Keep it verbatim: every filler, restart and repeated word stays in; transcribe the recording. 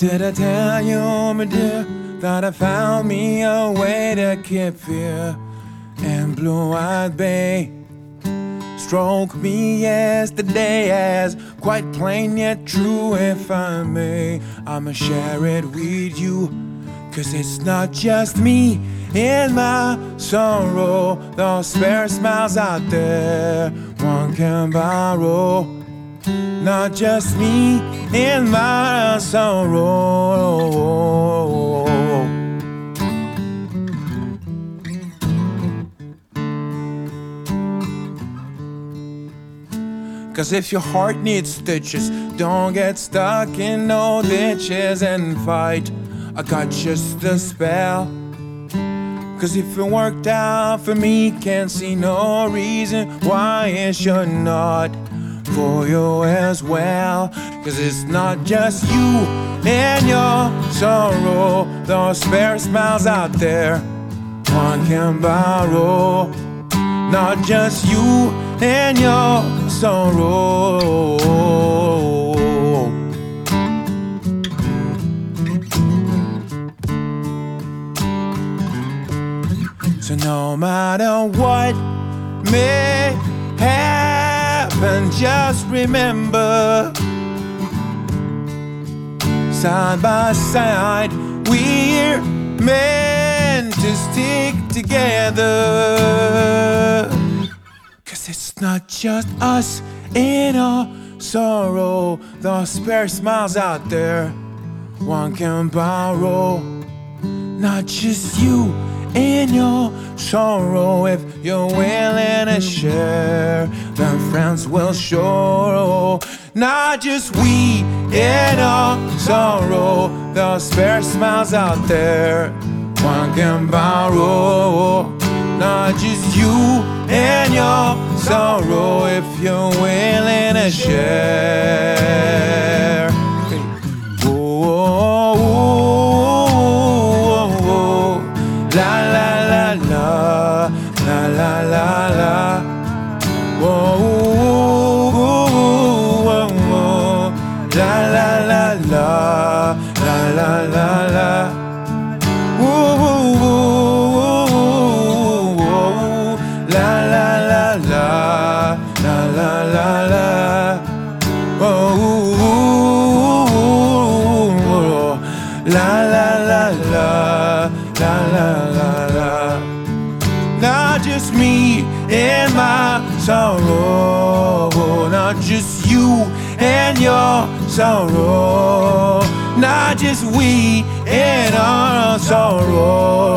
Did I tell you, my dear, that I found me a way to keep fear and blue-eyed bay? Stroke me yesterday as quite plain yet true, if I may. I'ma share it with you, cause it's not just me in my sorrow. Those spare smiles out there one can borrow. Not just me in my sorrow. Cause if your heart needs stitches, don't get stuck in no ditches and fight. I got just the spell. Cause if it worked out for me, can't see no reason why it should not for you as well. Cause it's not just you and your sorrow. Those spare smiles out there one can borrow. Not just you and your sorrow. So no matter what may happen, just remember, side by side we're meant to stick together. Cause it's not just us in our sorrow. Those spare smiles out there one can borrow. Not just you in your sorrow. If you're willing to share, then friends will show. Not just we in our sorrow. Those spare smiles out there one can borrow. Not just you and your sorrow, if you're willing to share. Oh, oh, oh, oh, oh. La la la la, la la la la. Oh, oh, oh, oh, oh. La la la la, la la la la. Oh, oh, oh. La la la la, la la la la. Oh, ooh, ooh, ooh, la la la la, la la la la. Not just me in my sorrow. Not just you and your sorrow. Not just we in our sorrow.